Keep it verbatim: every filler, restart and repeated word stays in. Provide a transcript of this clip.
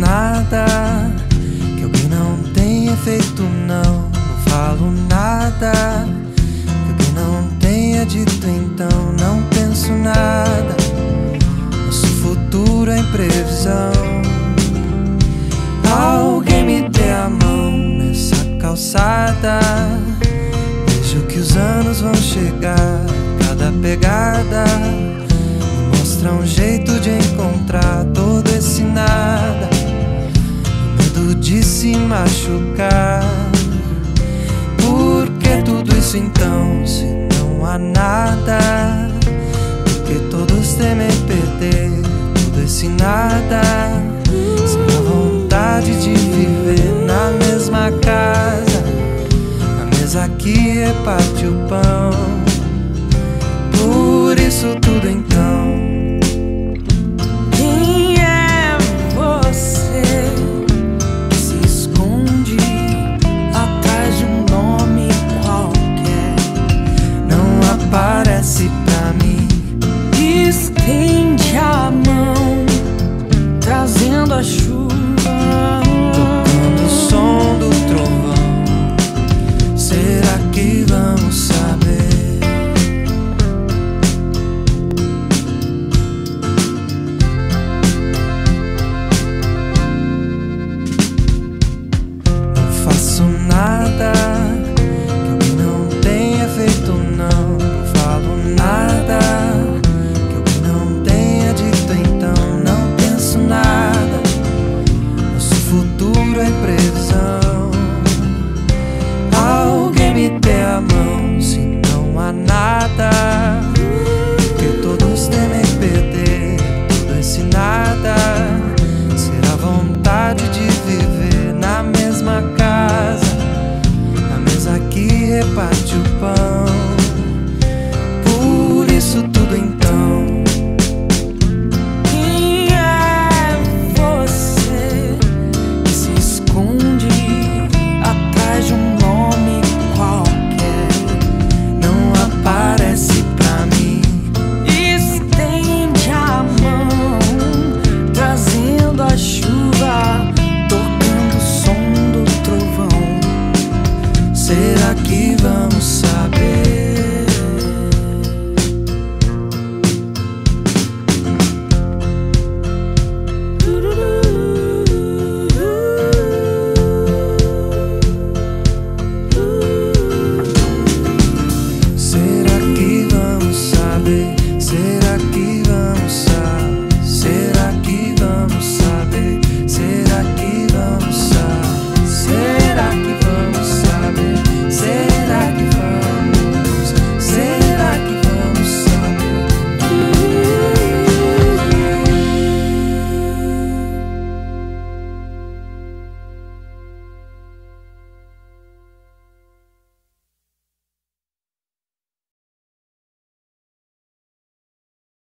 nada que alguém não tenha feito, não. Não falo nada que alguém não tenha dito, então não penso nada. Nosso futuro é imprevisão. Alguém me dê a mão nessa calçada. Vejo que os anos vão chegar. Cada pegada me mostra um jeito de encontrar todo esse nada. O medo de se machucar. Por que tudo isso então, se não há nada? Porque todos temem perder todo esse nada. Sem a vontade de viver na mesma casa, na mesa que reparte o pão. Por isso tudo então